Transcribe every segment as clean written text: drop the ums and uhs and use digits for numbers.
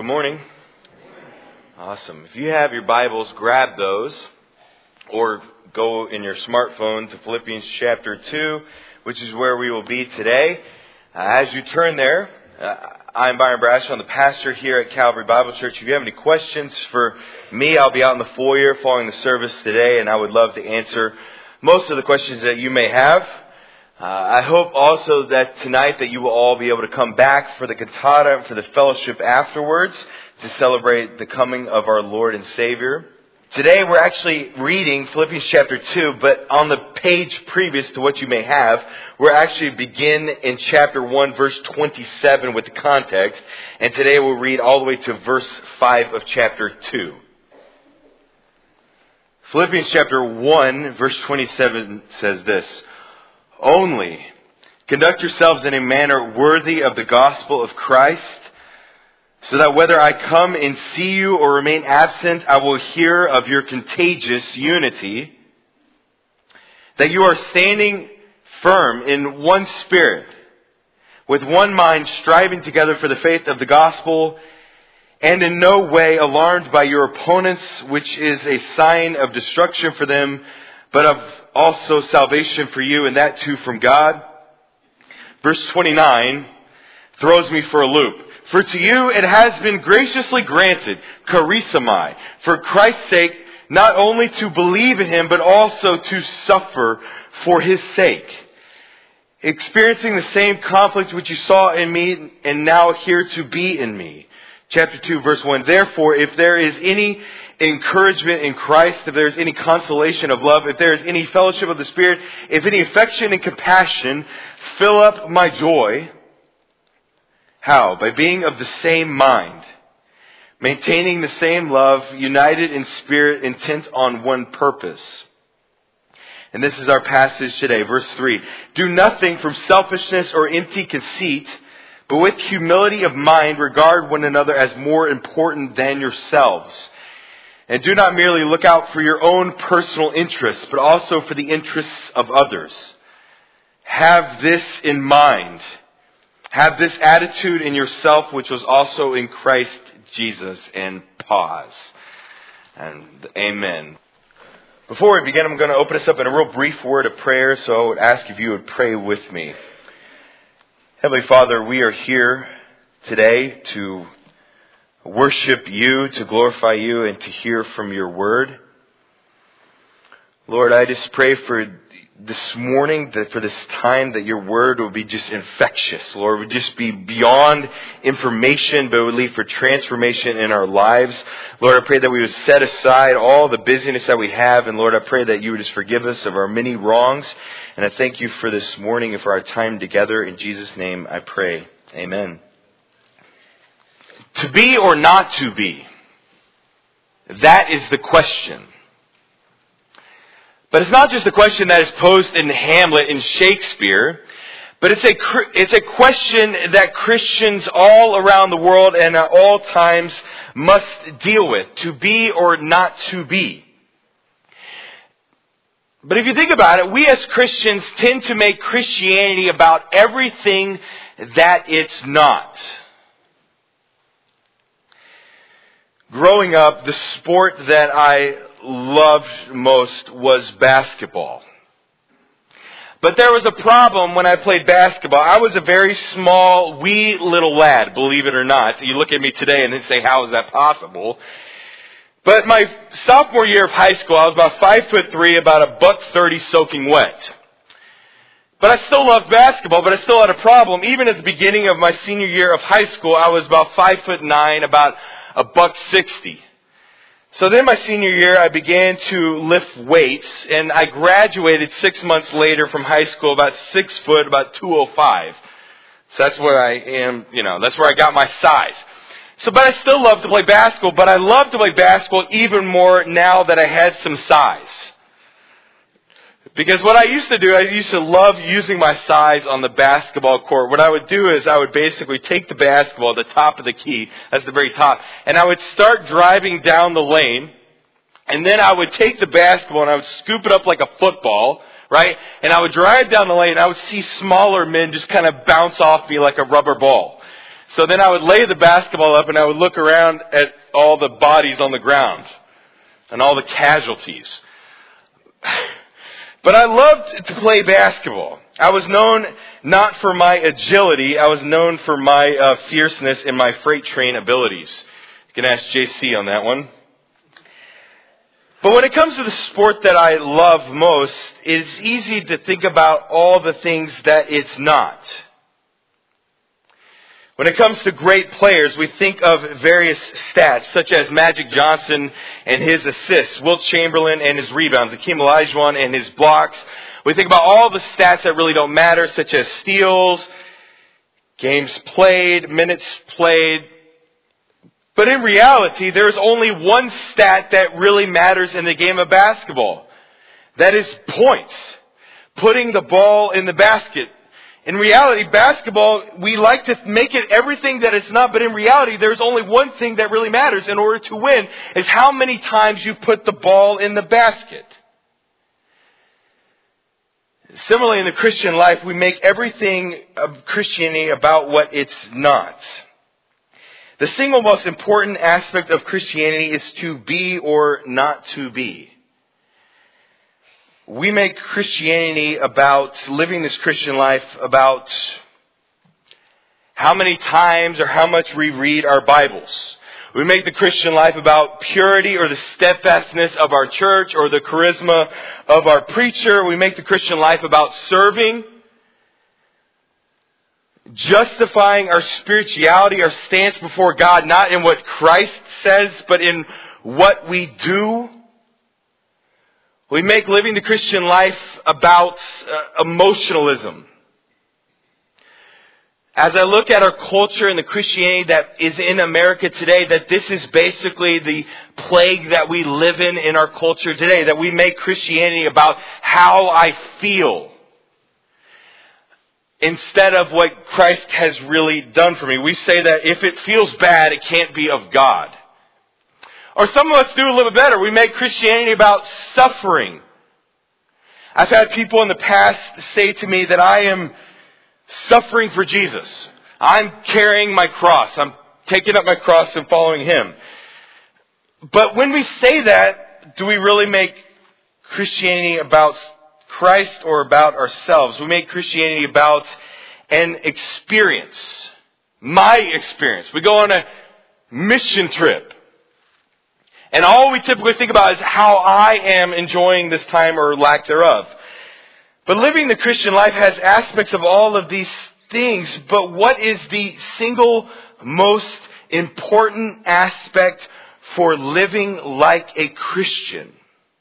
Good morning. Awesome. If you have your Bibles, grab those or go in your smartphone to Philippians chapter 2, which is where we will be today. As you turn there, I'm Byron Brash. I'm the pastor here at Calvary Bible Church. If you have any questions for me, I'll be out in the foyer following the service today, and I would love to answer most of the questions that you may have. I hope also that tonight that you will all be able to come back for the cantata and for the fellowship afterwards to celebrate the coming of our Lord and Savior. Today we're actually reading Philippians chapter 2, but on the page previous to what you may have, we're actually begin in chapter 1, verse 27 with the context, and today we'll read all the way to verse 5 of chapter 2. Philippians chapter 1, verse 27 says this: "Only conduct yourselves in a manner worthy of the gospel of Christ, so that whether I come and see you or remain absent, I will hear of your contagious unity, that you are standing firm in one spirit, with one mind, striving together for the faith of the gospel, and in no way alarmed by your opponents, which is a sign of destruction for them, but of also salvation for you, and that too from God." Verse 29 throws me for a loop. "For to you it has been graciously granted, charismai, for Christ's sake, not only to believe in Him, but also to suffer for His sake, experiencing the same conflict which you saw in me, and now here to be in me." Chapter 2, verse 1, "Therefore, if there is any encouragement in Christ, if there is any consolation of love, if there is any fellowship of the Spirit, if any affection and compassion, fill up my joy." How? By being of the same mind, maintaining the same love, united in spirit, intent on one purpose. And this is our passage today, verse 3. "Do nothing from selfishness or empty conceit, but with humility of mind regard one another as more important than yourselves. And do not merely look out for your own personal interests, but also for the interests of others. Have this in mind. Have this attitude in yourself, which was also in Christ Jesus." And pause. And amen. Before we begin, I'm going to open us up in a real brief word of prayer, so I would ask if you would pray with me. Heavenly Father, we are here today to worship you, to glorify you, and to hear from your word. Lord, I just pray for this morning, that for this time, that your word will be just infectious. Lord, it would just be beyond information, but it would lead for transformation in our lives. Lord, I pray that we would set aside all the busyness that we have. And Lord, I pray that you would just forgive us of our many wrongs. And I thank you for this morning and for our time together. In Jesus' name I pray. Amen. To be or not to be? That is the question. But it's not just a question that is posed in Hamlet in Shakespeare, but it's a question that Christians all around the world and at all times must deal with. To be or not to be. But if you think about it, we as Christians tend to make Christianity about everything that it's not. Growing up, the sport that I loved most was basketball. But there was a problem when I played basketball. I was a very small, wee little lad, believe it or not. You look at me today and then say, how is that possible? But my sophomore year of high school, I was about 5'3", about $130 soaking wet. But I still loved basketball, but I still had a problem. Even at the beginning of my senior year of high school, I was about 5'9", about $160. So then my senior year, I began to lift weights, and I graduated 6 months later from high school, about 6 foot, about 205. So that's where I am, that's where I got my size. But I still love to play basketball, but I love to play basketball even more now that I had some size. Because what I used to do, I used to love using my size on the basketball court. What I would do is I would basically take the basketball at the top of the key, that's the very top, and I would start driving down the lane, and then I would take the basketball and I would scoop it up like a football, right? And I would drive down the lane and I would see smaller men just kind of bounce off me like a rubber ball. So then I would lay the basketball up and I would look around at all the bodies on the ground and all the casualties. But I loved to play basketball. I was known not for my agility, I was known for my fierceness and my freight train abilities. You can ask JC on that one. But when it comes to the sport that I love most, it's easy to think about all the things that it's not. When it comes to great players, we think of various stats, such as Magic Johnson and his assists, Wilt Chamberlain and his rebounds, Hakeem Olajuwon and his blocks. We think about all the stats that really don't matter, such as steals, games played, minutes played. But in reality, there is only one stat that really matters in the game of basketball. That is points. Putting the ball in the basket. In reality, basketball, we like to make it everything that it's not, but in reality, there's only one thing that really matters in order to win, is how many times you put the ball in the basket. Similarly, in the Christian life, we make everything of Christianity about what it's not. The single most important aspect of Christianity is to be or not to be. We make Christianity about living this Christian life about how many times or how much we read our Bibles. We make the Christian life about purity or the steadfastness of our church or the charisma of our preacher. We make the Christian life about serving, justifying our spirituality, our stance before God, not in what Christ says, but in what we do. We make living the Christian life about emotionalism. As I look at our culture and the Christianity that is in America today, that this is basically the plague that we live in our culture today, that we make Christianity about how I feel, instead of what Christ has really done for me. We say that if it feels bad, it can't be of God. Or some of us do a little bit better. We make Christianity about suffering. I've had people in the past say to me that I am suffering for Jesus. I'm carrying my cross. I'm taking up my cross and following Him. But when we say that, do we really make Christianity about Christ or about ourselves? We make Christianity about an experience. My experience. We go on a mission trip. And all we typically think about is how I am enjoying this time or lack thereof. But living the Christian life has aspects of all of these things. But what is the single most important aspect for living like a Christian?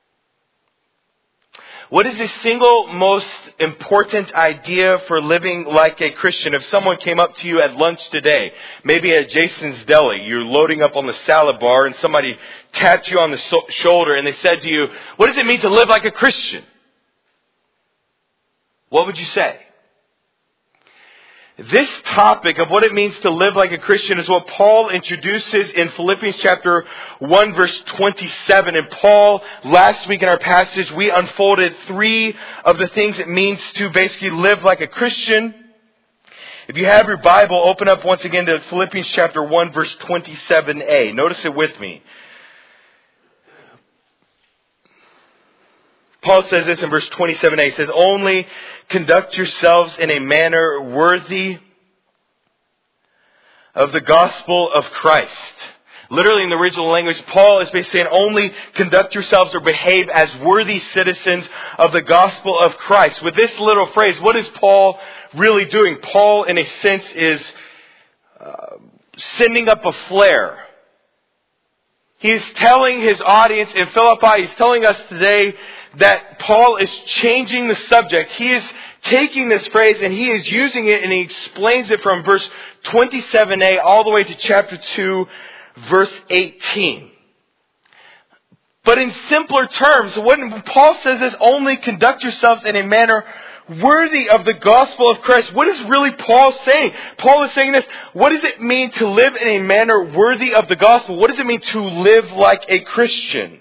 What is the single most important idea for living like a Christian? If someone came up to you at lunch today, maybe at Jason's Deli, you're loading up on the salad bar and somebody tapped you on the shoulder and they said to you, "What does it mean to live like a Christian?" What would you say? This topic of what it means to live like a Christian is what Paul introduces in Philippians chapter 1 verse 27. And Paul, last week in our passage, we unfolded 3 of the things it means to basically live like a Christian. If you have your Bible, open up once again to Philippians chapter 1 verse 27a. Notice it with me. Paul says this in verse 27a. He says, "Only conduct yourselves in a manner worthy of the gospel of Christ." Literally in the original language, Paul is basically saying, only conduct yourselves or behave as worthy citizens of the gospel of Christ. With this little phrase, what is Paul really doing? Paul, in a sense, is sending up a flare. He's telling his audience in Philippi, he's telling us today that Paul is changing the subject. He is taking this phrase and he is using it and he explains it from verse 27a all the way to chapter 2, verse 18. But in simpler terms, when Paul says this, only conduct yourselves in a manner worthy of the gospel of Christ. What is really Paul saying? Paul is saying this. What does it mean to live in a manner worthy of the gospel? What does it mean to live like a Christian?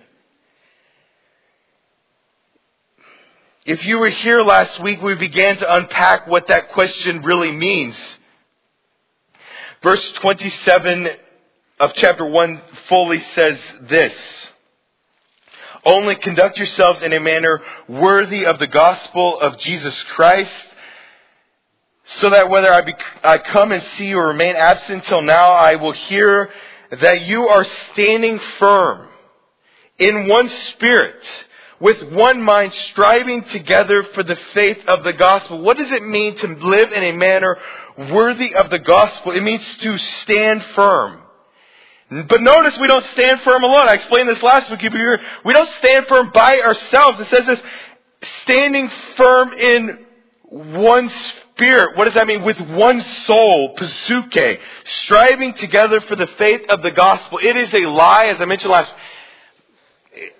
If you were here last week, we began to unpack what that question really means. Verse 27 of chapter 1 fully says this: only conduct yourselves in a manner worthy of the gospel of Jesus Christ, so that whether I come and see you or remain absent till now, I will hear that you are standing firm in one spirit, with one mind, striving together for the faith of the gospel. What does it mean to live in a manner worthy of the gospel? It means to stand firm. But notice we don't stand firm alone. I explained this last week. We don't stand firm by ourselves. It says this: standing firm in one spirit. What does that mean? With one soul, pasuke, striving together for the faith of the gospel. It is a lie, as I mentioned last week.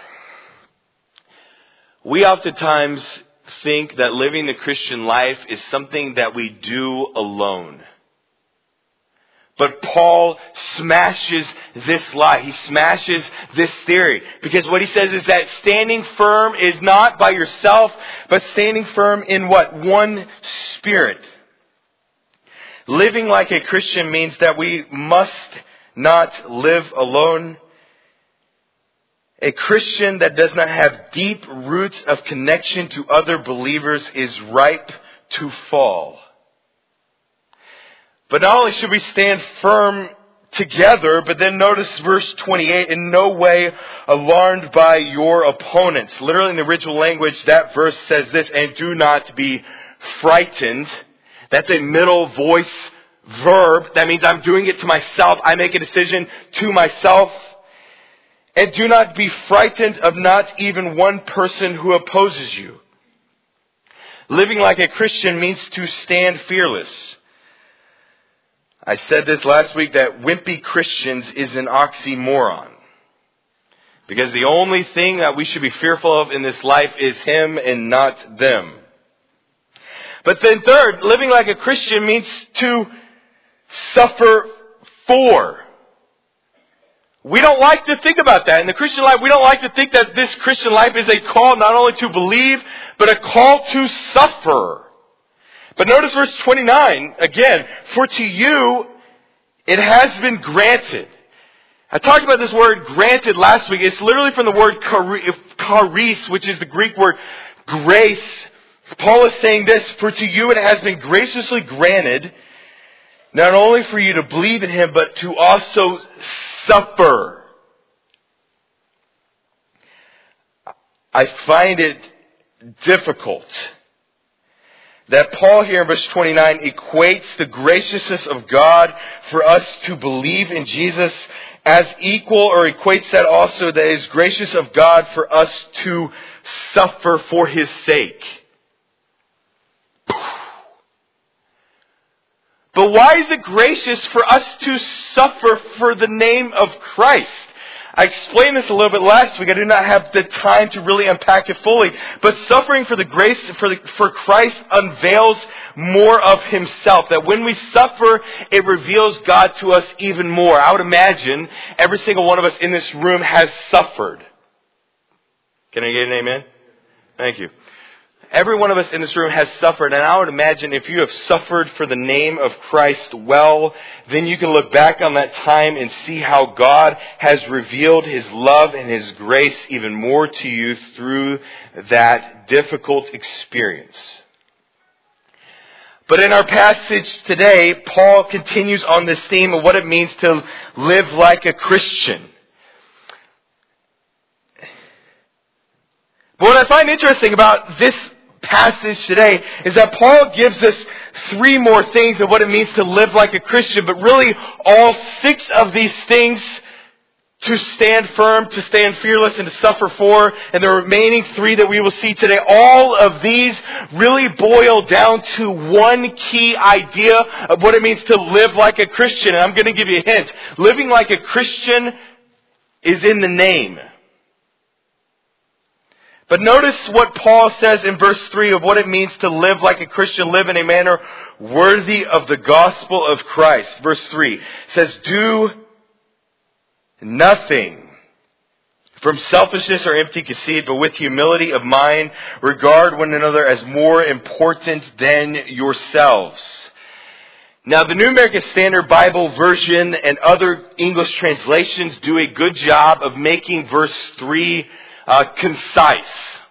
We oftentimes think that living the Christian life is something that we do alone. But Paul smashes this lie. He smashes this theory. Because what he says is that standing firm is not by yourself, but standing firm in what? One spirit. Living like a Christian means that we must not live alone. A Christian that does not have deep roots of connection to other believers is ripe to fall. But not only should we stand firm together, but then notice verse 28, in no way alarmed by your opponents. Literally in the original language, that verse says this: and do not be frightened. That's a middle voice verb. That means I'm doing it to myself. I make a decision to myself. And do not be frightened of not even one person who opposes you. Living like a Christian means to stand fearless. I said this last week, that wimpy Christians is an oxymoron. Because the only thing that we should be fearful of in this life is Him and not them. But then third, living like a Christian means to suffer for. We don't like to think about that. In the Christian life, we don't like to think that this Christian life is a call not only to believe, but a call to suffer. But notice verse 29, again, for to you it has been granted. I talked about this word granted last week. It's literally from the word charis, which is the Greek word grace. Paul is saying this: for to you it has been graciously granted, not only for you to believe in Him, but to also suffer. I find it difficult that Paul here in verse 29 equates the graciousness of God for us to believe in Jesus as equal, or equates that also that it is gracious of God for us to suffer for His sake. But why is it gracious for us to suffer for the name of Christ? I explained this a little bit last week. I do not have the time to really unpack it fully. But suffering for the grace, for Christ unveils more of Himself. That when we suffer, it reveals God to us even more. I would imagine every single one of us in this room has suffered. Can I get an amen? Thank you. Every one of us in this room has suffered, and I would imagine if you have suffered for the name of Christ well, then you can look back on that time and see how God has revealed His love and His grace even more to you through that difficult experience. But in our passage today, Paul continues on this theme of what it means to live like a Christian. But what I find interesting about this passage today is that Paul gives us 3 more things of what it means to live like a Christian, but really all 6 of these things to stand firm, to stand fearless, and to suffer for, and the remaining 3 that we will see today, all of these really boil down to one key idea of what it means to live like a Christian. And I'm going to give you a hint. Living like a Christian is in the name. But notice what Paul says in verse 3 of what it means to live like a Christian, live in a manner worthy of the gospel of Christ. Verse 3 says, do nothing from selfishness or empty conceit, but with humility of mind, regard one another as more important than yourselves. Now, the New American Standard Bible Version and other English translations do a good job of making verse 3 concise.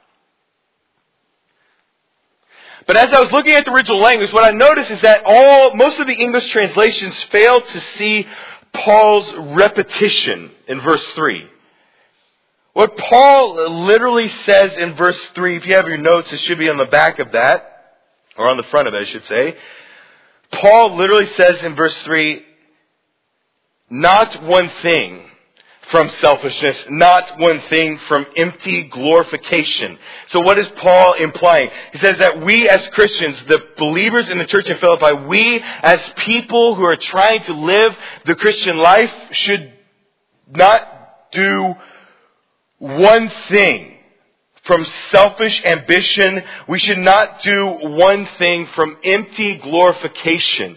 But as I was looking at the original language, what I noticed is that most of the English translations fail to see Paul's repetition in verse 3. What Paul literally says in verse 3, if you have your notes, it should be on the back of that, or on the front of it, I should say. Paul literally says in verse 3, not one thing from selfishness, not one thing from empty glorification. So what is Paul implying? He says that we as Christians, the believers in the church in Philippi, we as people who are trying to live the Christian life should not do one thing from selfish ambition. We should not do one thing from empty glorification.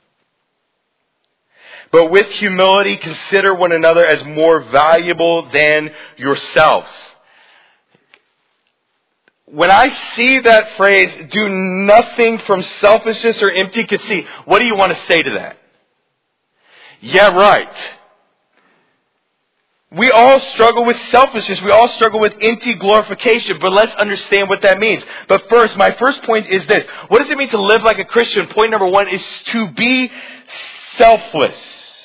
But with humility, consider one another as more valuable than yourselves. When I see that phrase, do nothing from selfishness or empty conceit, what do you want to say to that? Yeah, right. We all struggle with selfishness. We all struggle with empty glorification. But let's understand what that means. But first, my first point is this. What does it mean to live like a Christian? Point number one is to be selfless.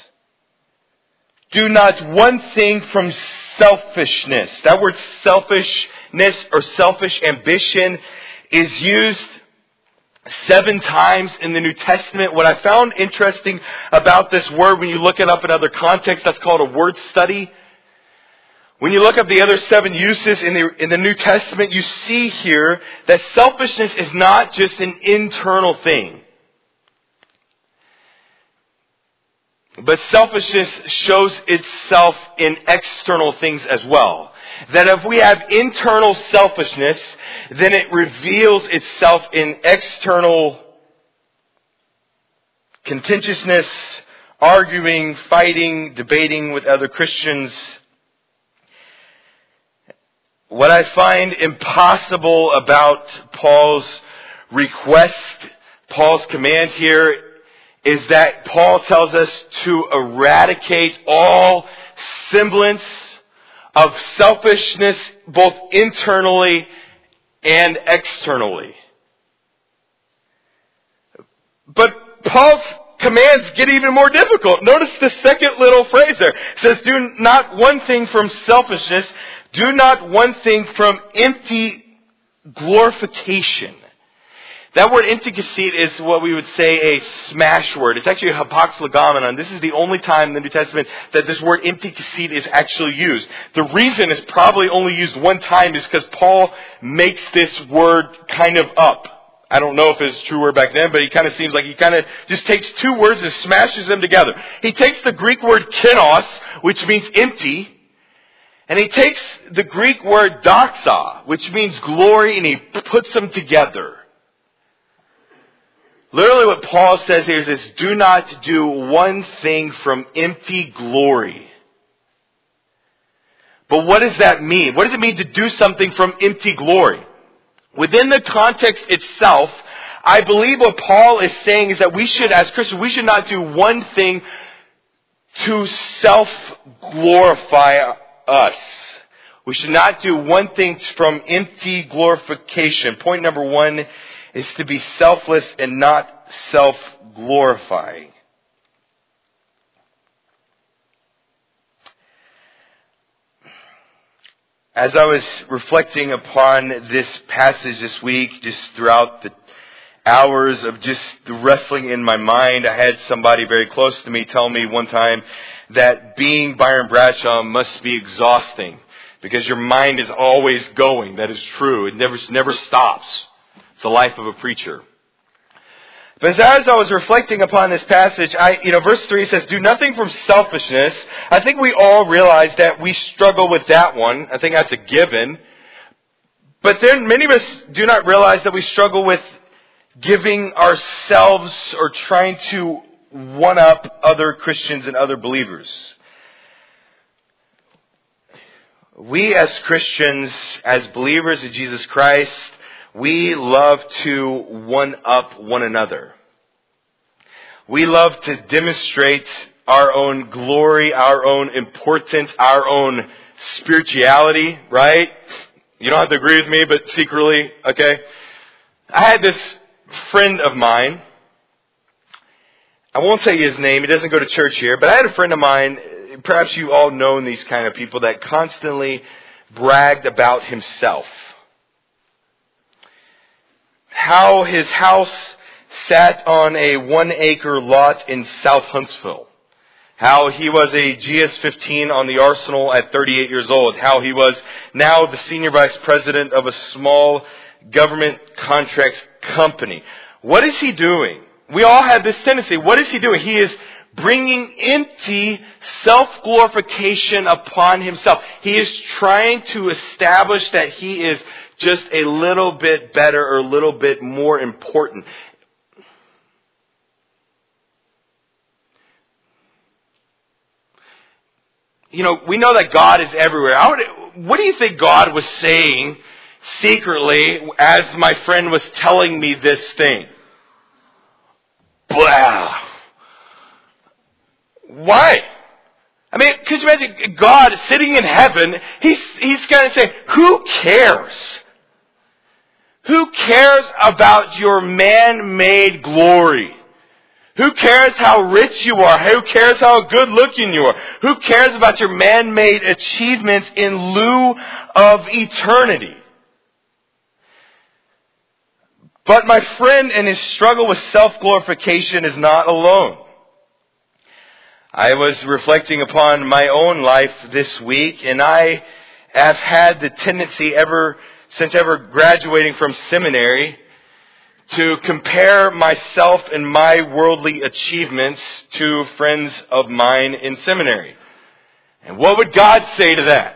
Do not one thing from selfishness. That word selfishness or selfish ambition is used 7 times in the New Testament. What I found interesting about this word, when you look it up in other contexts, that's called a word study. When you look up the other 7 uses in the New Testament, you see here that selfishness is not just an internal thing. But selfishness shows itself in external things as well. That if we have internal selfishness, then it reveals itself in external contentiousness, arguing, fighting, debating with other Christians. What I find impossible about Paul's request, Paul's command here, is that Paul tells us to eradicate all semblance of selfishness, both internally and externally. But Paul's commands get even more difficult. Notice the second little phrase there. It says, do not one thing from selfishness, do not one thing from empty glorification. That word empty conceit is what we would say a smash word. It's actually a hypoxlegomenon. This is the only time in the New Testament that this word empty conceit is actually used. The reason it's probably only used one time is because Paul makes this word kind of up. I don't know if it's a true word back then, but it kind of seems like he kind of just takes 2 words and smashes them together. He takes the Greek word kenos, which means empty, and he takes the Greek word doxa, which means glory, and he puts them together. Literally what Paul says here is do not do one thing from empty glory. But what does that mean? What does it mean to do something from empty glory? Within the context itself, I believe what Paul is saying is that we should, as Christians, we should not do one thing to self-glorify us. We should not do one thing from empty glorification. Point number 1 is to be selfless and not self-glorifying. As I was reflecting upon this passage this week, just throughout the hours of just the wrestling in my mind, I had somebody very close to me tell me one time that being Byron Bradshaw must be exhausting because your mind is always going. That is true. It never stops. It's the life of a preacher. But as I was reflecting upon this passage, verse 3 says, do nothing from selfishness. I think we all realize that we struggle with that one. I think that's a given. But then many of us do not realize that we struggle with giving ourselves or trying to one-up other Christians and other believers. We as Christians, as believers in Jesus Christ, we love to one-up one another. We love to demonstrate our own glory, our own importance, our own spirituality, right? You don't have to agree with me, but secretly, okay? I had this friend of mine. I won't say his name. He doesn't go to church here. But I had a friend of mine, perhaps you've all known these kind of people, that constantly bragged about himself. How his house sat on a 1-acre lot in South Huntsville. How he was a GS-15 on the arsenal at 38 years old. How he was now the senior vice president of a small government contracts company. What is he doing? We all have this tendency. What is he doing? He is bringing empty self-glorification upon himself. He is trying to establish that he is just a little bit better or a little bit more important. You know, we know that God is everywhere. What do you think God was saying secretly as my friend was telling me this thing? Blah. Why? I mean, could you imagine God sitting in heaven? He's going to say, who cares? Who cares about your man-made glory? Who cares how rich you are? Who cares how good looking you are? Who cares about your man-made achievements in lieu of eternity? But my friend in his struggle with self-glorification is not alone. I was reflecting upon my own life this week, and I have had the tendency since graduating from seminary to compare myself and my worldly achievements to friends of mine in seminary. And what would God say to that?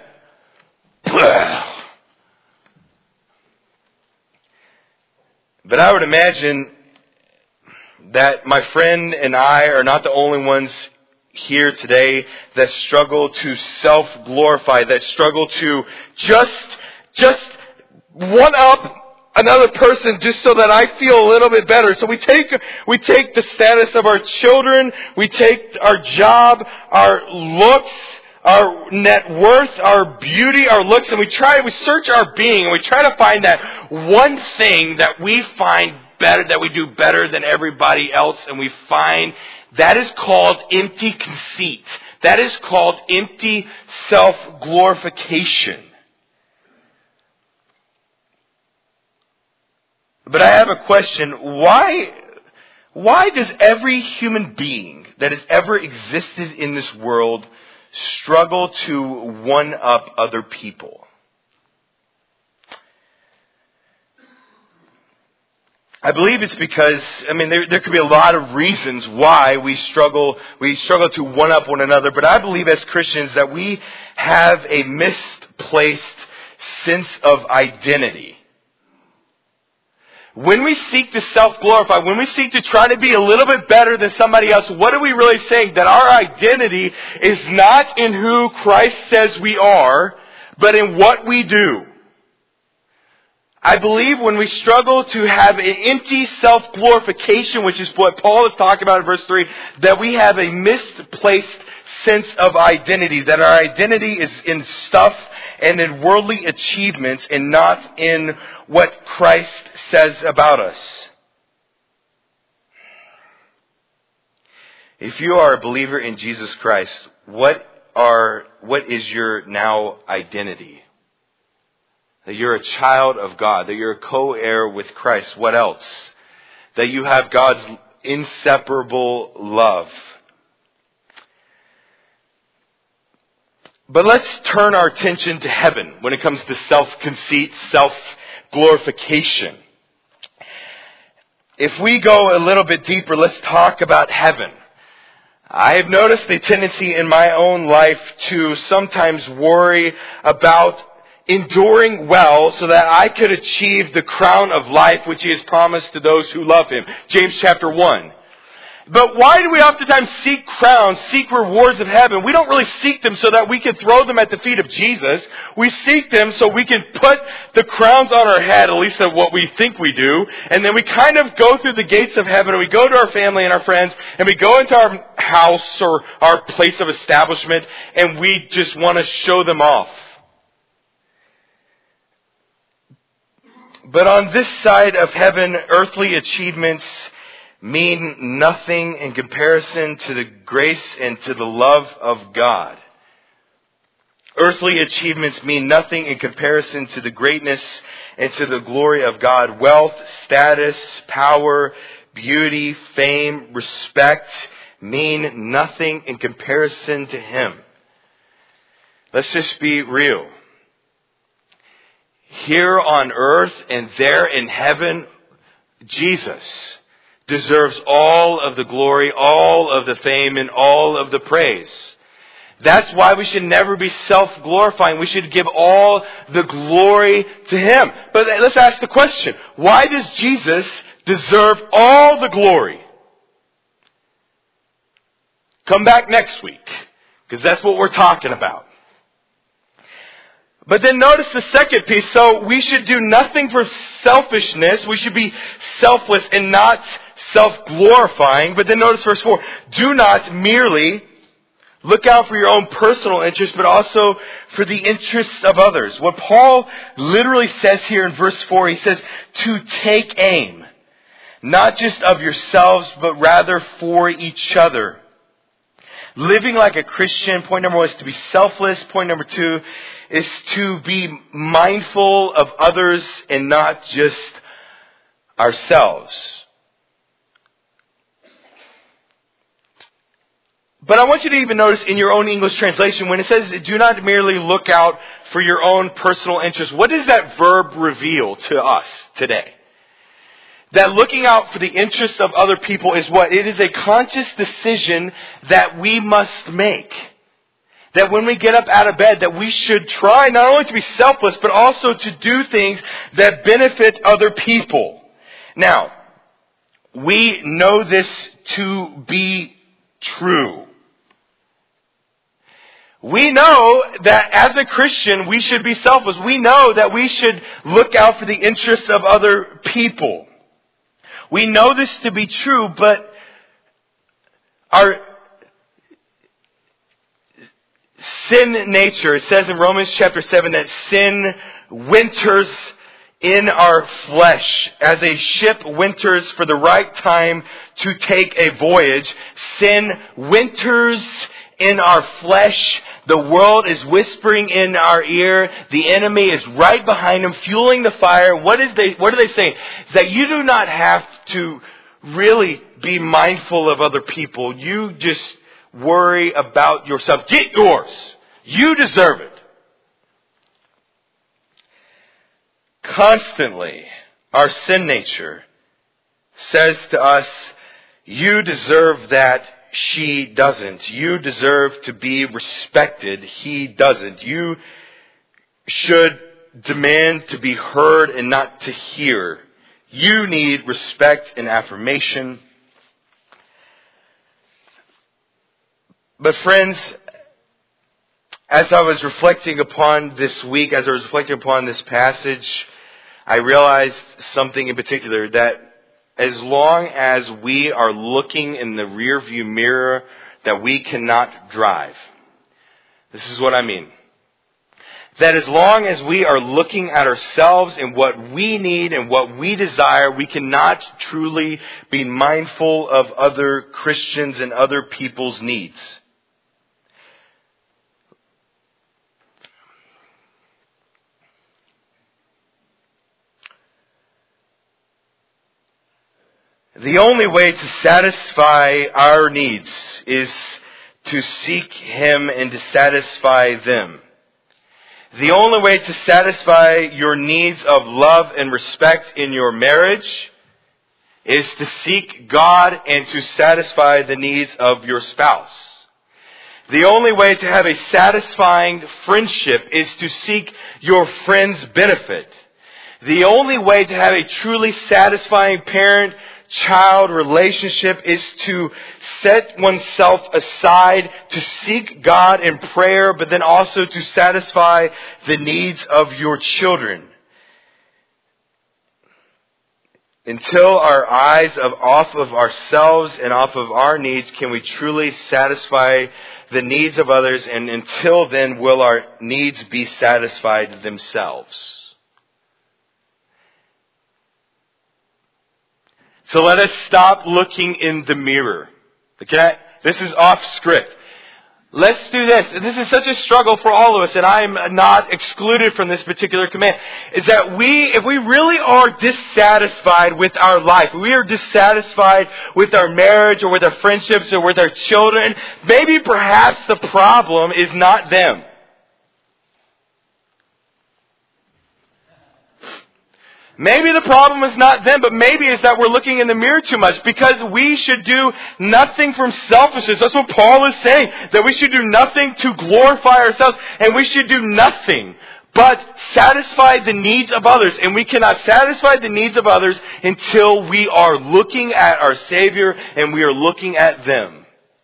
But I would imagine that my friend and I are not the only ones here today that struggle to self-glorify, that struggle to just one up another person just so that I feel a little bit better. So we take the status of our children, we take our job, our looks, our net worth, our beauty, our looks, and we search our being, and we try to find that one thing that we find better, that we do better than everybody else, and we find that is called empty conceit. That is called empty self-glorification. But I have a question. Why does every human being that has ever existed in this world struggle to one-up other people? I believe it's because, there could be a lot of reasons why we struggle to one-up one another, but I believe as Christians that we have a misplaced sense of identity. When we seek to self-glorify, when we seek to try to be a little bit better than somebody else, what are we really saying? That our identity is not in who Christ says we are, but in what we do. I believe when we struggle to have an empty self-glorification, which is what Paul is talking about in verse 3, that we have a misplaced sense of identity, that our identity is in stuff and in worldly achievements and not in what Christ says about us. If you are a believer in Jesus Christ, what is your now identity? That you're a child of God, that you're a co-heir with Christ. What else? That you have God's inseparable love. But let's turn our attention to heaven when it comes to self-conceit, self-glorification. If we go a little bit deeper, let's talk about heaven. I have noticed a tendency in my own life to sometimes worry about enduring well so that I could achieve the crown of life which He has promised to those who love Him. James chapter 1. But why do we oftentimes seek crowns, seek rewards of heaven? We don't really seek them so that we can throw them at the feet of Jesus. We seek them so we can put the crowns on our head, at least of what we think we do. And then we kind of go through the gates of heaven, and we go to our family and our friends, and we go into our house or our place of establishment, and we just want to show them off. But on this side of heaven, earthly achievements mean nothing in comparison to the grace and to the love of God. Earthly achievements mean nothing in comparison to the greatness and to the glory of God. Wealth, status, power, beauty, fame, respect mean nothing in comparison to Him. Let's just be real. Here on earth and there in heaven, Jesus deserves all of the glory, all of the fame, and all of the praise. That's why we should never be self-glorifying. We should give all the glory to Him. But let's ask the question, why does Jesus deserve all the glory? Come back next week, because that's what we're talking about. But then notice the second piece. So we should do nothing for selfishness. We should be selfless and not self-glorifying. But then notice verse 4. Do not merely look out for your own personal interests, but also for the interests of others. What Paul literally says here in verse 4, he says, to take aim, not just of yourselves, but rather for each other. Living like a Christian, point number one, is to be selfless. Point number two is to be mindful of others and not just ourselves. But I want you to even notice in your own English translation, when it says, do not merely look out for your own personal interests, what does that verb reveal to us today? That looking out for the interests of other people is what? It is a conscious decision that we must make. That when we get up out of bed, that we should try not only to be selfless, but also to do things that benefit other people. Now, we know this to be true. We know that as a Christian, we should be selfless. We know that we should look out for the interests of other people. We know this to be true, but our sin nature, it says in Romans chapter 7 that sin winters in our flesh. As a ship winters for the right time to take a voyage, sin winters in our flesh. The world is whispering in our ear. The enemy is right behind him, fueling the fire. What are they saying? It's that you do not have to really be mindful of other people. You just worry about yourself. Get yours. You deserve it. Constantly, our sin nature says to us, you deserve that. She doesn't. You deserve to be respected. He doesn't. You should demand to be heard and not to hear. You need respect and affirmation. But friends, as I was reflecting upon this week, as I was reflecting upon this passage, I realized something in particular, that as long as we are looking in the rearview mirror, that we cannot drive. This is what I mean. That as long as we are looking at ourselves and what we need and what we desire, we cannot truly be mindful of other Christians and other people's needs. The only way to satisfy our needs is to seek Him and to satisfy them. The only way to satisfy your needs of love and respect in your marriage is to seek God and to satisfy the needs of your spouse. The only way to have a satisfying friendship is to seek your friend's benefit. The only way to have a truly satisfying parent parent-child relationship is to set oneself aside to seek God in prayer, but then also to satisfy the needs of your children. Until our eyes are off of ourselves and off of our needs, can we truly satisfy the needs of others, and until then will our needs be satisfied themselves. So let us stop looking in the mirror. Okay? This is off script. Let's do this. This is such a struggle for all of us, and I am not excluded from this particular command. Is that if we really are dissatisfied with our life, we are dissatisfied with our marriage or with our friendships or with our children, maybe perhaps the problem is not them. Maybe the problem is not them, but maybe it's that we're looking in the mirror too much, because we should do nothing from selfishness. That's what Paul is saying, that we should do nothing to glorify ourselves, and we should do nothing but satisfy the needs of others. And we cannot satisfy the needs of others until we are looking at our Savior and we are looking at them.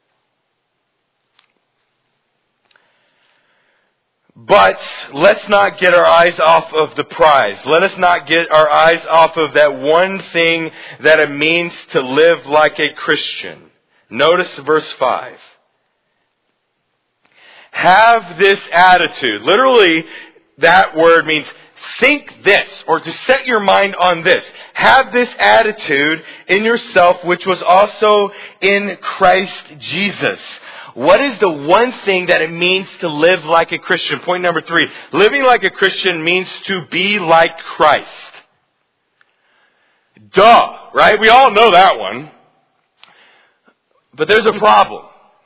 But let's not get our eyes off of the prize. Let us not get our eyes off of that one thing that it means to live like a Christian. Notice verse 5. Have this attitude. Literally, that word means think this, or to set your mind on this. Have this attitude in yourself, which was also in Christ Jesus. What is the one thing that it means to live like a Christian? Point number 3. Living like a Christian means to be like Christ. Duh, right? We all know that one. But there's a problem.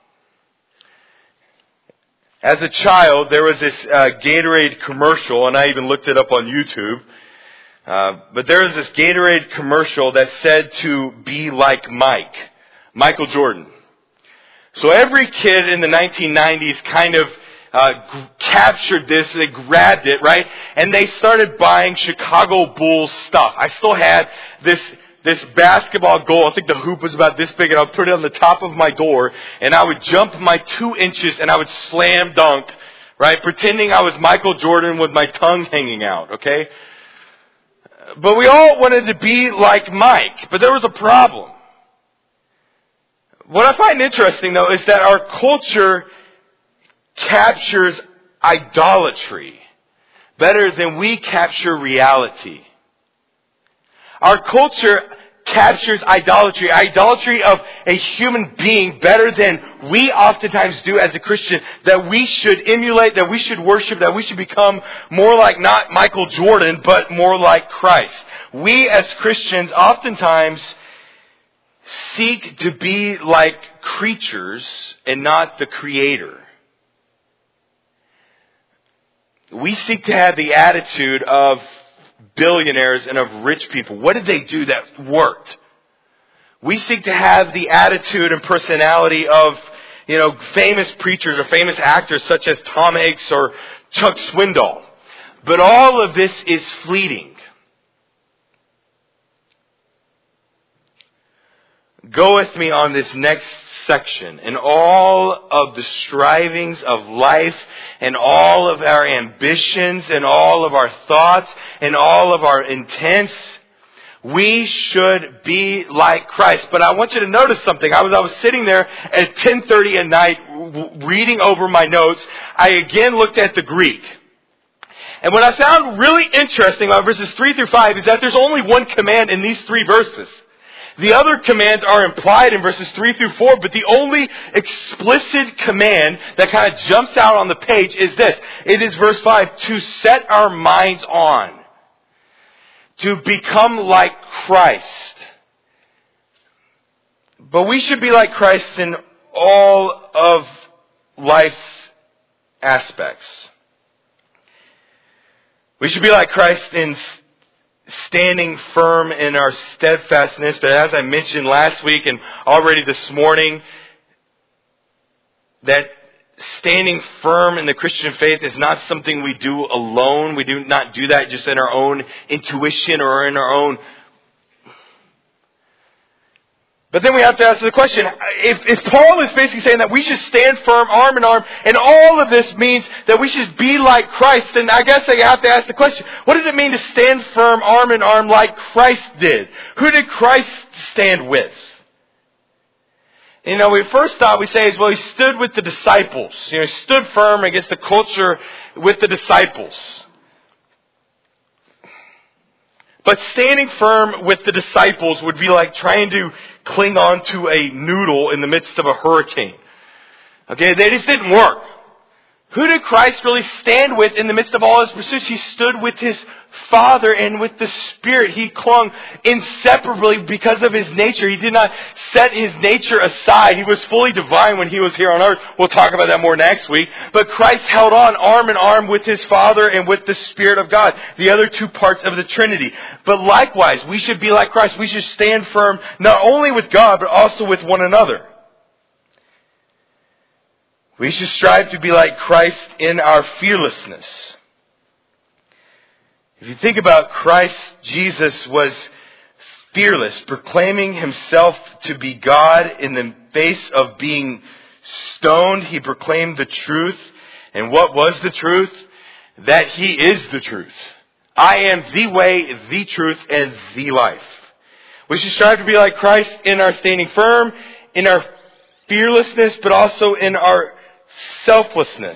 As a child, there was this Gatorade commercial, and I even looked it up on YouTube. But there was this Gatorade commercial that said to be like Michael Jordan. So every kid in the 1990s kind of captured this, they grabbed it, right? And they started buying Chicago Bulls stuff. I still had this basketball goal. I think the hoop was about this big, and I would put it on the top of my door, and I would jump my 2 inches, and I would slam dunk, right? Pretending I was Michael Jordan with my tongue hanging out, okay? But we all wanted to be like Mike, but there was a problem. What I find interesting, though, is that our culture captures idolatry better than we capture reality. Our culture captures idolatry of a human being better than we oftentimes do as a Christian, that we should emulate, that we should worship, that we should become more like not Michael Jordan, but more like Christ. We as Christians oftentimes seek to be like creatures and not the Creator. We seek to have the attitude of billionaires and of rich people. What did they do that worked? We seek to have the attitude and personality of, famous preachers or famous actors such as Tom Hanks or Chuck Swindoll. But all of this is fleeting. Go with me on this next section. In all of the strivings of life and all of our ambitions and all of our thoughts and all of our intents, we should be like Christ. But I want you to notice something. I was sitting there at 10:30 at night reading over my notes. I again looked at the Greek. And what I found really interesting about verses 3 through 5 is that there's only one command in these 3 verses. The other commands are implied in verses 3 through 4, but the only explicit command that kind of jumps out on the page is this. It is verse 5, to set our minds on, to become like Christ. But we should be like Christ in all of life's aspects. We should be like Christ in standing firm in our steadfastness. But as I mentioned last week and already this morning, that standing firm in the Christian faith is not something we do alone. We do not do that just in our own intuition or in our own But then we have to ask the question, if Paul is basically saying that we should stand firm arm in arm, and all of this means that we should be like Christ, then I guess I have to ask the question, what does it mean to stand firm arm in arm like Christ did? Who did Christ stand with? We first thought we say is, well, he stood with the disciples. He stood firm against the culture with the disciples. But standing firm with the disciples would be like trying to cling on to a noodle in the midst of a hurricane. Okay, they just didn't work. Who did Christ really stand with in the midst of all his pursuits? He stood with his Father and with the Spirit. He clung inseparably because of his nature. He did not set his nature aside. He was fully divine when he was here on earth. We'll talk about that more next week. But Christ held on arm in arm with his Father and with the Spirit of God, the other two parts of the Trinity. But likewise, we should be like Christ. We should stand firm not only with God, but also with one another. We should strive to be like Christ in our fearlessness. If you think about Christ, Jesus was fearless, proclaiming himself to be God in the face of being stoned. He proclaimed the truth. And what was the truth? That he is the truth. I am the way, the truth, and the life. We should strive to be like Christ in our standing firm, in our fearlessness, but also in our selflessness.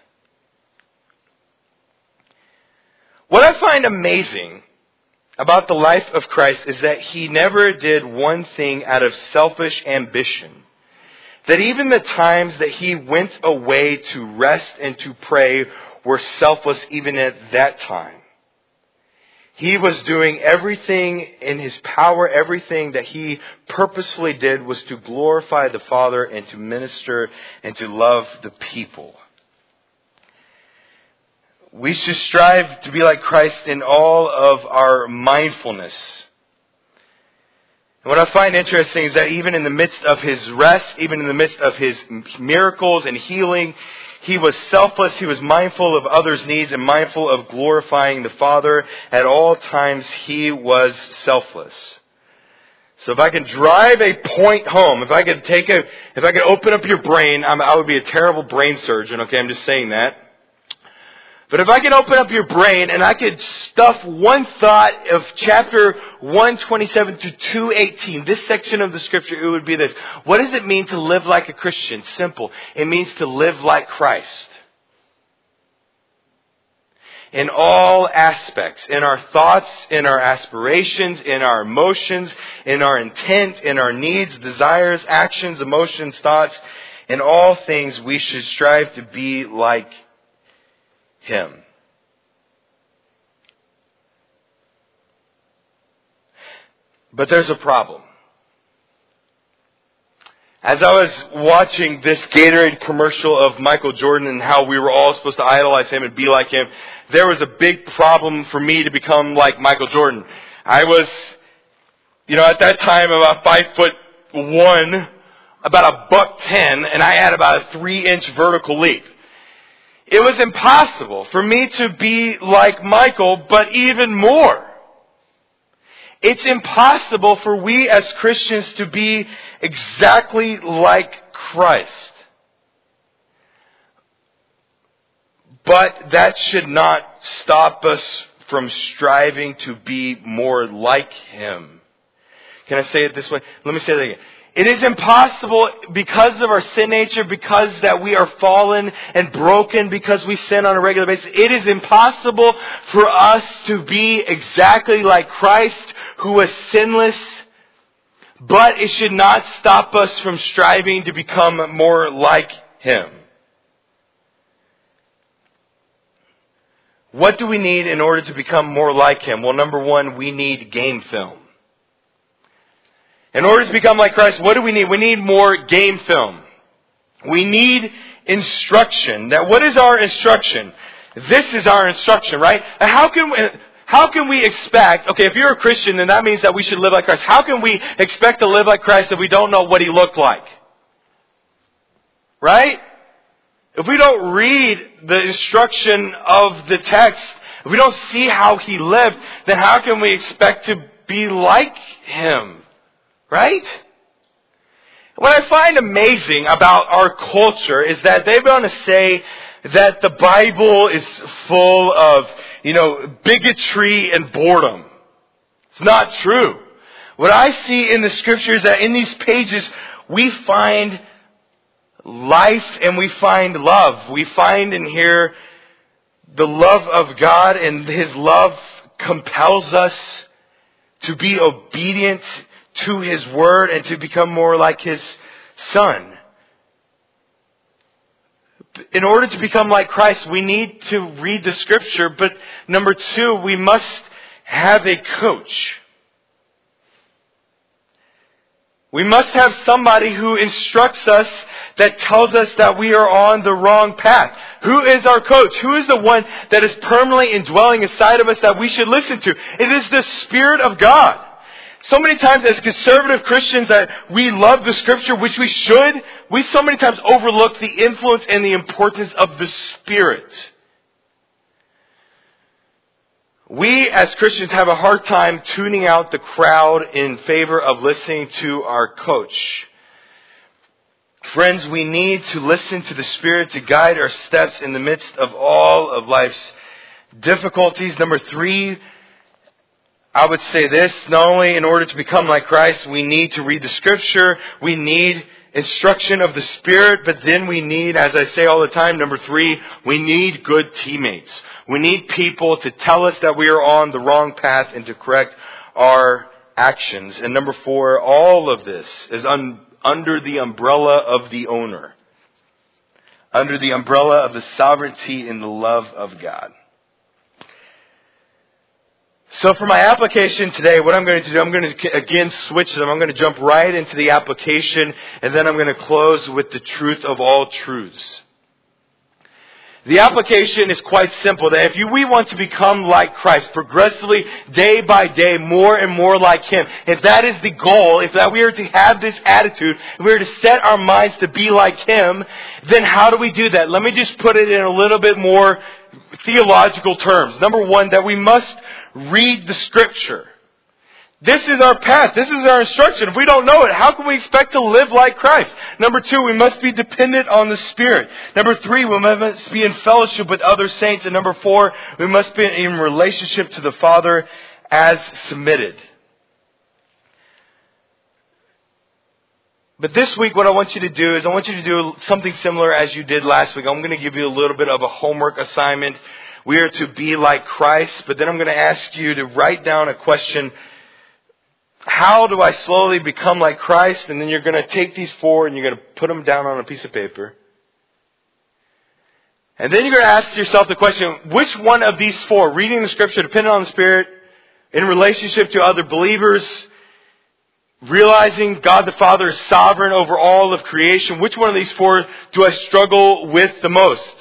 What I find amazing about the life of Christ is that he never did one thing out of selfish ambition. That even the times that he went away to rest and to pray were selfless even at that time. He was doing everything in his power, everything that he purposefully did was to glorify the Father and to minister and to love the people. We should strive to be like Christ in all of our mindfulness. And what I find interesting is that even in the midst of his rest, even in the midst of his miracles and healing, he was selfless, he was mindful of others' needs and mindful of glorifying the Father. At all times, he was selfless. So if I can drive a point home, if I could open up your brain, I would be a terrible brain surgeon, okay, I'm just saying that. But if I could open up your brain and I could stuff one thought of chapter 127 to 218, this section of the scripture, it would be this. What does it mean to live like a Christian? Simple. It means to live like Christ. In all aspects, in our thoughts, in our aspirations, in our emotions, in our intent, in our needs, desires, actions, emotions, thoughts, in all things we should strive to be like him. But there's a problem. As I was watching this Gatorade commercial of Michael Jordan and how we were all supposed to idolize him and be like him, there was a big problem for me to become like Michael Jordan. I was, at that time about 5'1", about $110, and I had about a 3-inch vertical leap. It was impossible for me to be like Michael, but even more. It's impossible for we as Christians to be exactly like Christ. But that should not stop us from striving to be more like him. Can I say it this way? Let me say that again. It is impossible because of our sin nature, because that we are fallen and broken, because we sin on a regular basis. It is impossible for us to be exactly like Christ, who was sinless, but it should not stop us from striving to become more like him. What do we need in order to become more like him? Well, number one, we need game film. In order to become like Christ, what do we need? We need more game film. We need instruction. Now, what is our instruction? This is our instruction, right? How can we expect, okay, if you're a Christian, then that means that we should live like Christ. How can we expect to live like Christ if we don't know what he looked like? Right? If we don't read the instruction of the text, if we don't see how he lived, then how can we expect to be like him? Right? What I find amazing about our culture is that they want to say that the Bible is full of, bigotry and boredom. It's not true. What I see in the Scripture is that in these pages we find life and we find love. We find and hear the love of God, and His love compels us to be obedient to His Word and to become more like His Son. In order to become like Christ, we need to read the Scripture, but number two, we must have a coach. We must have somebody who instructs us, that tells us that we are on the wrong path. Who is our coach? Who is the one that is permanently indwelling inside of us that we should listen to? It is the Spirit of God. So many times as conservative Christians that we love the Scripture, which we should, we so many times overlook the influence and the importance of the Spirit. We as Christians have a hard time tuning out the crowd in favor of listening to our coach. Friends, we need to listen to the Spirit to guide our steps in the midst of all of life's difficulties. Number three, I would say this: not only in order to become like Christ, we need to read the Scripture, we need instruction of the Spirit, but then we need, as I say all the time, number three, we need good teammates. We need people to tell us that we are on the wrong path and to correct our actions. And number four, all of this is under the umbrella of the owner. Under the umbrella of the sovereignty and the love of God. So for my application today, what I'm going to do, I'm going to again switch them. I'm going to jump right into the application, and then I'm going to close with the truth of all truths. The application is quite simple. That if we want to become like Christ, progressively, day by day, more and more like Him, if that is the goal, if that we are to have this attitude, if we are to set our minds to be like Him, then how do we do that? Let me just put it in a little bit more theological terms. Number one, that we must read the Scripture. This is our path. This is our instruction. If we don't know it, how can we expect to live like Christ? Number two, we must be dependent on the Spirit. Number three, we must be in fellowship with other saints. And number four, we must be in relationship to the Father as submitted. But this week, what I want you to do is I want you to do something similar as you did last week. I'm going to give you a little bit of a homework assignment. We are to be like Christ, but then I'm going to ask you to write down a question. How do I slowly become like Christ? And then you're going to take these four and you're going to put them down on a piece of paper. And then you're going to ask yourself the question, which one of these four, reading the Scripture, dependent on the Spirit, in relationship to other believers, realizing God the Father is sovereign over all of creation, which one of these four do I struggle with the most?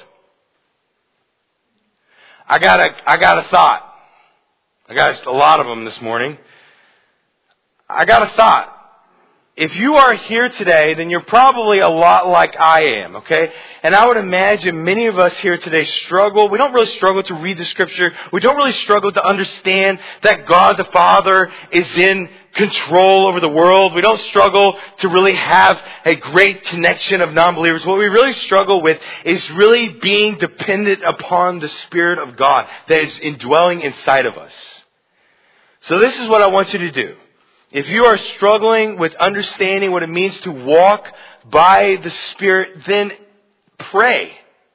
I got a thought. I got a lot of them this morning. I got a thought. If you are here today, then you're probably a lot like I am, okay? And I would imagine many of us here today struggle. We don't really struggle to read the Scripture. We don't really struggle to understand that God the Father is in control over the world. We don't struggle to really have a great connection of non-believers. What we really struggle with is really being dependent upon the Spirit of God that is indwelling inside of us. So this is what I want you to do. If you are struggling with understanding what it means to walk by the Spirit, then pray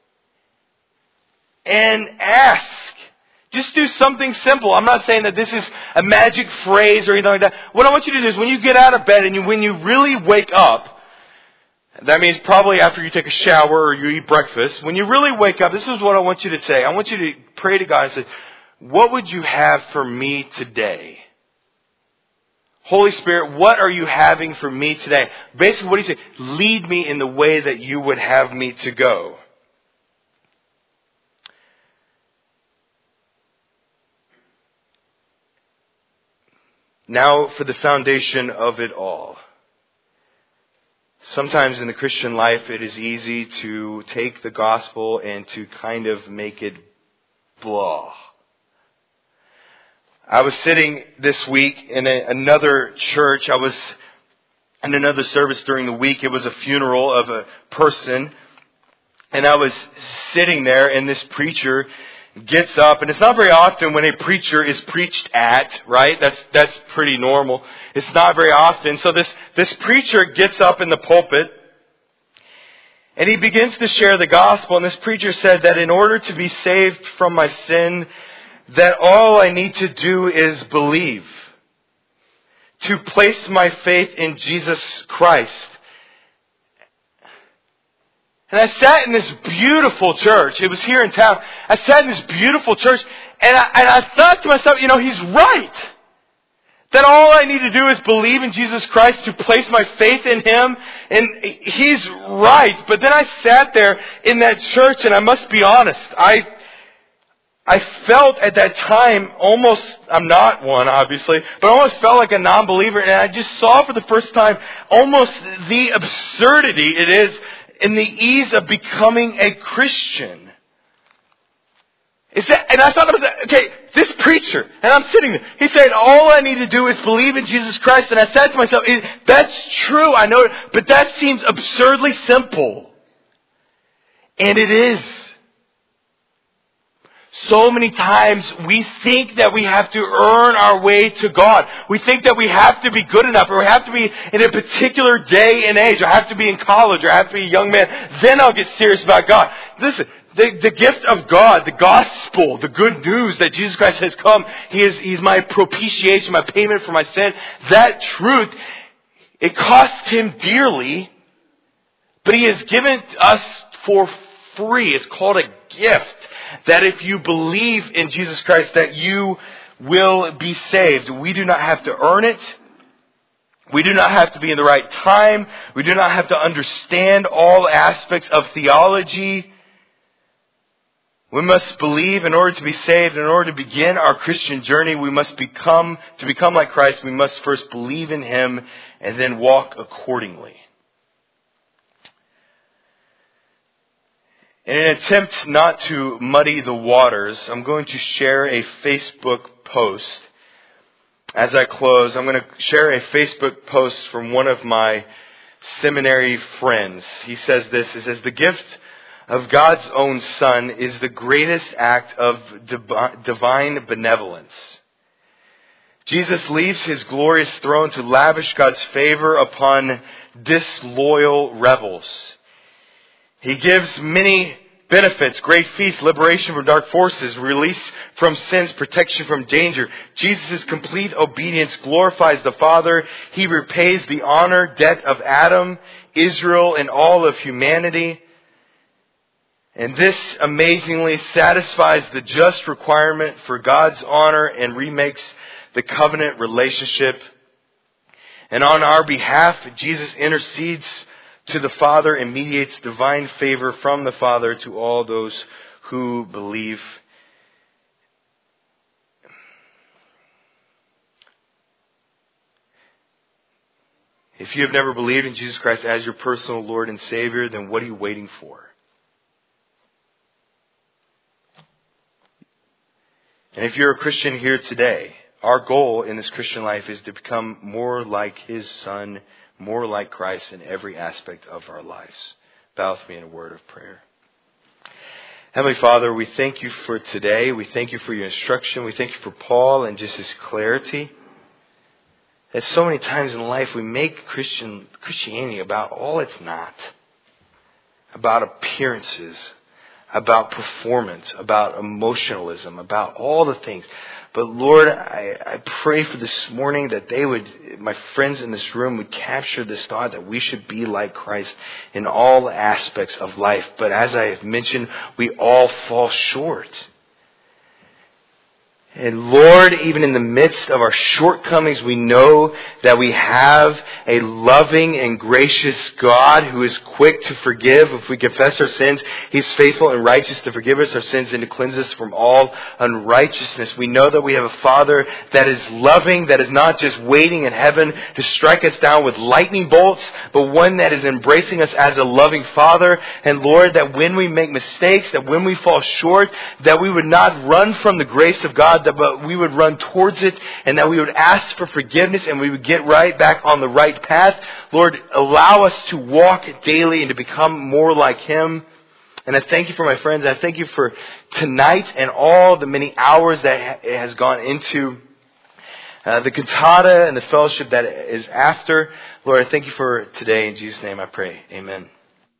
and ask. Just do something simple. I'm not saying that this is a magic phrase or anything like that. What I want you to do is when you get out of bed and when you really wake up, that means probably after you take a shower or you eat breakfast, when you really wake up, this is what I want you to say. I want you to pray to God and say, what would you have for me today? Holy Spirit, what are you having for me today? Basically, what do you say? Lead me in the way that you would have me to go. Now for the foundation of it all. Sometimes in the Christian life, it is easy to take the gospel and to kind of make it blah. I was sitting this week in another church. I in another service during the week. It was a funeral of a person. And I was sitting there, and this preacher gets up, and it's not very often when a preacher is preached at, right? That's pretty normal. It's not very often. So this preacher gets up in the pulpit, and he begins to share the gospel. And this preacher said that in order to be saved from my sin, that all I need to do is believe, to place my faith in Jesus Christ. And I sat in this beautiful church. It was here in town. I sat in this beautiful church, and I thought to myself, he's right. That all I need to do is believe in Jesus Christ, to place my faith in Him. And He's right. But then I sat there in that church, and I must be honest, I felt at that time almost, I'm not one obviously, but I almost felt like a non-believer. And I just saw for the first time almost the absurdity it is in the ease of becoming a Christian. And I thought, okay, this preacher, and I'm sitting there, he's saying all I need to do is believe in Jesus Christ. And I said to myself, that's true, I know it, but that seems absurdly simple. And it is. So many times we think that we have to earn our way to God. We think that we have to be good enough, or we have to be in a particular day and age, or I have to be in college, or I have to be a young man. Then I'll get serious about God. Listen, the gift of God, the gospel, the good news that Jesus Christ has come. He's my propitiation, my payment for my sin. That truth, it cost Him dearly, but He has given it us for free. It's called a gift. That if you believe in Jesus Christ, that you will be saved. We do not have to earn it. We do not have to be in the right time. We do not have to understand all aspects of theology. We must believe in order to be saved. In order to begin our Christian journey, we must become like Christ. We must first believe in Him and then walk accordingly. In an attempt not to muddy the waters, I'm going to share a Facebook post. As I close, I'm going to share a Facebook post from one of my seminary friends. He says this, he says, "The gift of God's own Son is the greatest act of divine benevolence. Jesus leaves His glorious throne to lavish God's favor upon disloyal rebels. He gives many benefits, great feasts, liberation from dark forces, release from sins, protection from danger. Jesus' complete obedience glorifies the Father. He repays the honor debt of Adam, Israel, and all of humanity. And this amazingly satisfies the just requirement for God's honor and remakes the covenant relationship. And on our behalf, Jesus intercedes to the Father and mediates divine favor from the Father to all those who believe." If you have never believed in Jesus Christ as your personal Lord and Savior, then what are you waiting for? And if you're a Christian here today, our goal in this Christian life is to become more like His Son, more like Christ in every aspect of our lives. Bow with me in a word of prayer. Heavenly Father, we thank You for today. We thank You for Your instruction. We thank You for Paul and just his clarity. That so many times in life we make Christianity about all it's not. About appearances, about performance, about emotionalism, about all the things. But Lord, I pray for this morning that my friends in this room would capture this thought that we should be like Christ in all aspects of life. But as I have mentioned, we all fall short. And Lord, even in the midst of our shortcomings, we know that we have a loving and gracious God who is quick to forgive. If we confess our sins, He's faithful and righteous to forgive us our sins and to cleanse us from all unrighteousness. We know that we have a Father that is loving, that is not just waiting in heaven to strike us down with lightning bolts, but one that is embracing us as a loving Father. And Lord, that when we make mistakes, that when we fall short, that we would not run from the grace of God, but we would run towards it and that we would ask for forgiveness and we would get right back on the right path. Lord, allow us to walk daily and to become more like Him. And I thank you for my friends. I thank you for tonight and all the many hours that it has gone into the cantata and the fellowship that is after. Lord, I thank you for today. In Jesus' name I pray. Amen.